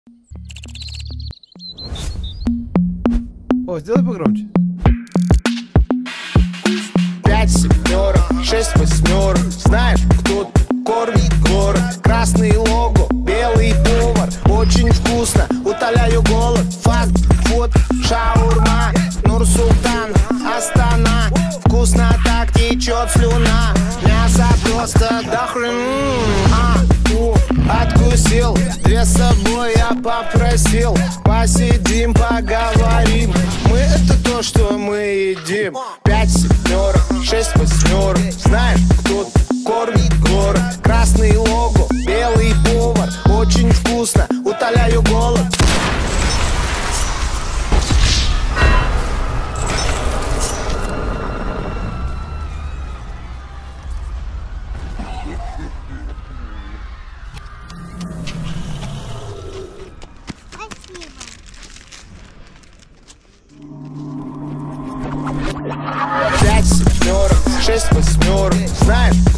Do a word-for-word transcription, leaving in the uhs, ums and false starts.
О, сделай погромче. Пять семерок, шесть восьмерок. Знаешь, кто кормит город? Красный лого, белый повар. Очень вкусно, утоляю голод. Фаст фуд, шаурма, Нур-Султан, Астана. Вкусно так течет слюна. Мясо просто до хрена. А, у, откусил, две с собой я попросил. Посидим, поговорим. Мы это то, что мы едим. Пять семерок, шесть восьмерок. Знаешь, кто кормит город? Красный лого, белый повар. Очень вкусно, утоляю голод. Пять семерок, шесть восьмерок. Знаешь,